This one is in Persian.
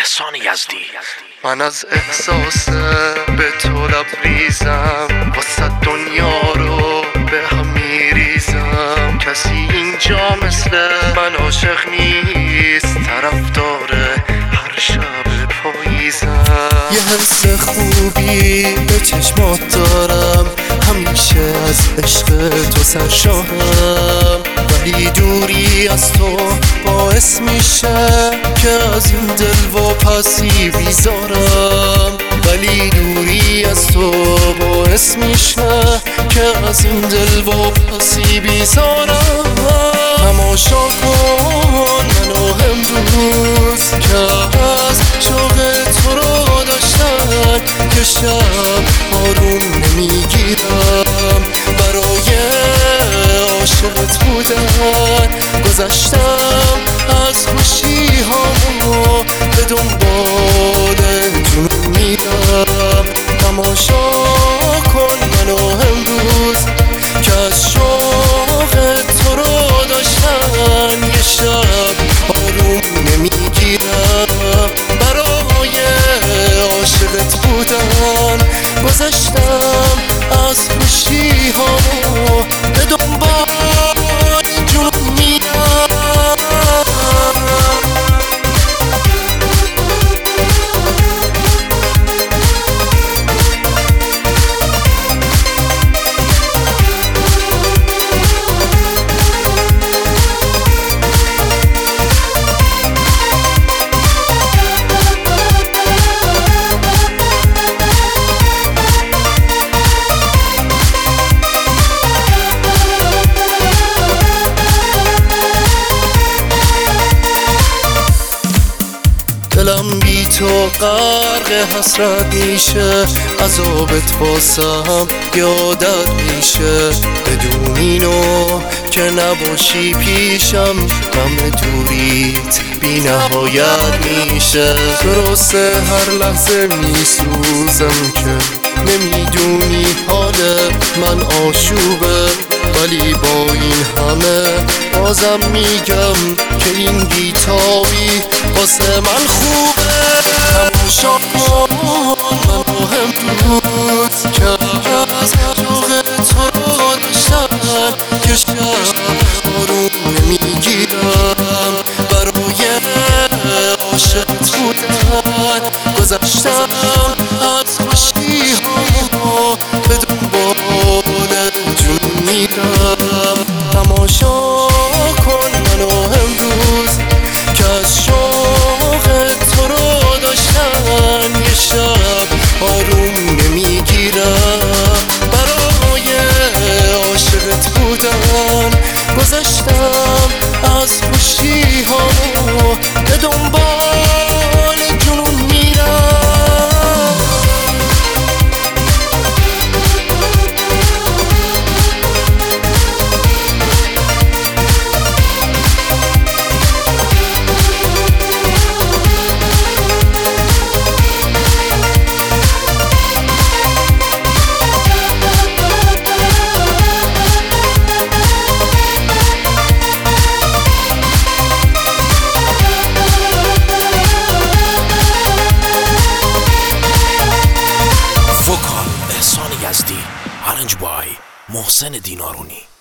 احسان یزدی. من از احساس به تو لبریزم، واسه دنیا رو به هم میریزم. کسی اینجا مثل من عاشق نیست، طرفدار هر شب پاییزم. یه حس خوبی به چشمات دارم، همیشه از عشق تو سرشارم. ولی دوری از تو باعث میشه که از این دل و پسی بیزارم. ولی دوری از تو باعث میشه که از این دل و پسی بیزارم. تماشا کن منو امروز که از شوق تو رو داشتم، که شب آروم نمیگیرم. برای عاشقت بودن گذشتم از خوشی هامو، به دنبال جنون میرم. تماشا کن منو امروز که از شوق تو رو داشتم، یه شب آروم نمیگیرم. برای عاشقت بودن گذشتم از خوشی هامو، به دنبال جنون میرم. دلم بی تو غرق حسرت میشه، عذابت واسم یادت میشه. بدون اینو که نباشی پیشم، غم دوریت بی نهایت میشه. درسته هر لحظه میسوزم که نمیدونی حال من آشوبه، ولی با این همه بازم میگم که این بی‌تابی واسه من خوبه. تماشا کن منو امروز که از شوق تو رو داشتم، که شب آروم نمیگیرم. برای عاشقت بودن گذشتم از خوشی هامو، به دنبال جنون میرم. تماشا کن منو امروز که از شوق تو رو داشتم، یه شب آروم نمیگیرم. برای عاشقت بودن گذشتم از خوشی هامو، به دنبال جنون میرم. احسان یزدی. Arranged by محسن دینارونی.